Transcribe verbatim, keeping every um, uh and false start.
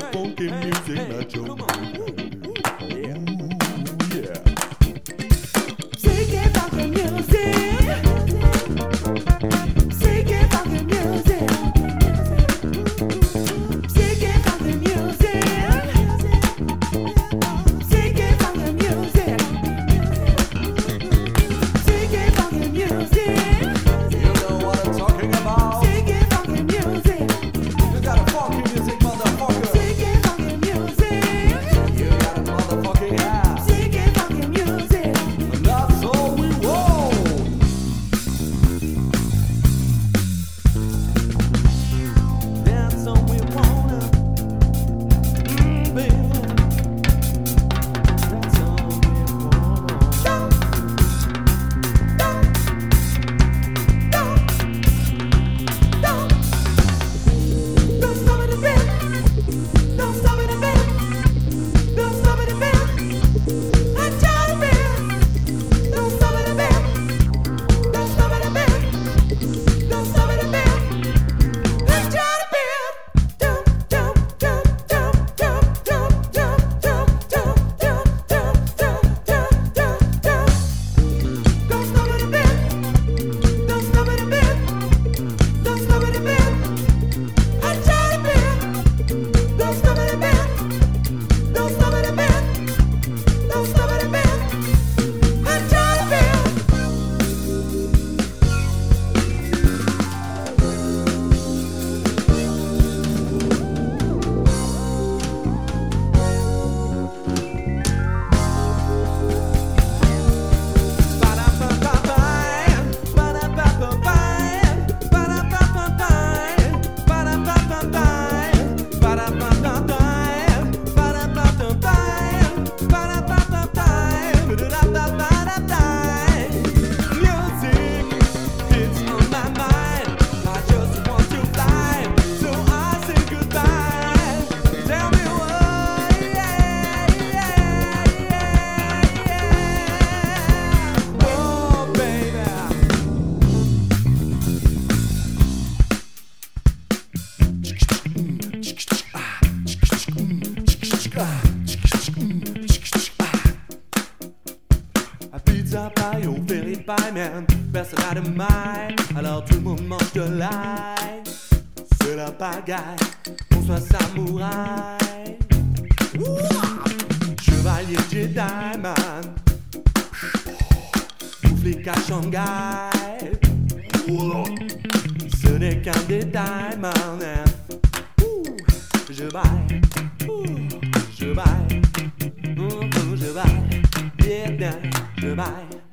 funky music, not your yeah. Yeah. Seeking funky music. Seeking funky music. Seeking funky music. Seeking funky music. Seeking funky music. You know what I'm talking about. Seeking funky music. You got a funky music, motherfucker. Seeking funky music. You got a motherfucking ass. Seeking funky music. And that's all we want. That's all we wanna. Mm, baby. That's all we want. Don't stop it a bit. Don't stop it a bit. Don't stop it a bit. Enjoy a bit. Don't stop it a bit. Don't stop it a bit. Don't stop it a bit. Enjoy a bit. Jump, jump, jump, jump, jump, jump, jump, jump, jump, jump, jump, jump, jump, jump, jump. Don't stop it a bit. Don't stop it a bit. Don't stop it a bit. Enjoy a bit. Don't stop it a bit. Don't stop it a bit. Don't stop it a bit. Enjoy a bit. Pizza, paille, on fait les pailles, man. Personne n'a de maille, alors tout le monde mange de l'ail. C'est la pagaille, on soit samouraï. Chevalier Jedi, man. Flic à Shanghai. Ce n'est qu'un détail, man. Je baille, je baille, je baille, yeah, je baille.